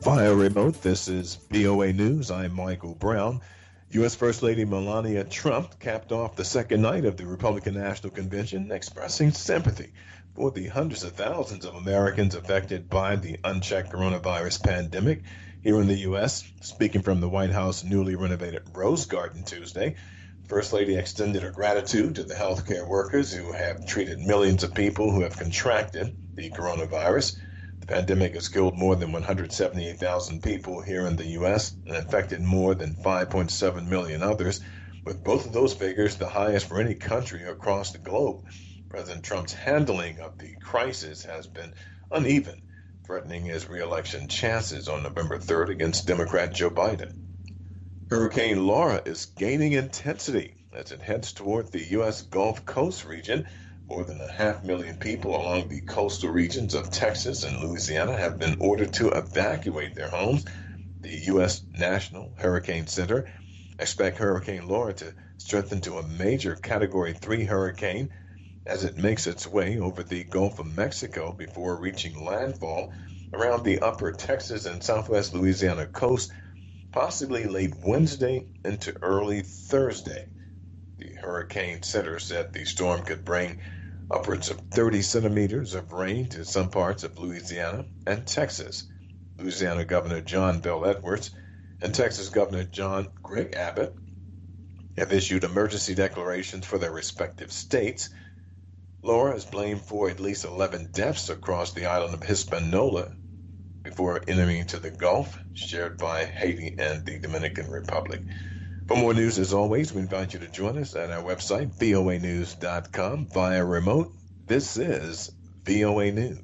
Via remote, this is VOA News. I'm Michael Brown. U.S. First Lady Melania Trump capped off the second night of the Republican National Convention, expressing sympathy for the hundreds of thousands of Americans affected by the unchecked coronavirus pandemic here in the U.S. Speaking from the White House newly renovated Rose Garden Tuesday, First Lady extended her gratitude to the healthcare workers who have treated millions of people who have contracted the coronavirus. The pandemic has killed more than 178,000 people here in the U.S. and infected more than 5.7 million others, with both of those figures the highest for any country across the globe. President Trump's handling of the crisis has been uneven, threatening his re-election chances on November 3rd against Democrat Joe Biden. Hurricane Laura is gaining intensity as it heads toward the U.S. Gulf Coast region. More than 500,000 people along the coastal regions of Texas and Louisiana have been ordered to evacuate their homes. The U.S. National Hurricane Center expects Hurricane Laura to strengthen to a major Category 3 hurricane as it makes its way over the Gulf of Mexico before reaching landfall around the upper Texas and southwest Louisiana coast, possibly late Wednesday into early Thursday. The Hurricane Center said the storm could bring upwards of 30 centimeters of rain to some parts of Louisiana and Texas. Louisiana Governor John Bel Edwards and Texas Governor Greg Abbott have issued emergency declarations for their respective states. Laura is blamed for at least 11 deaths across the island of Hispaniola before entering into the Gulf, shared by Haiti and the Dominican Republic. For more news, as always, we invite you to join us at our website, voanews.com, via remote. This is VOA News.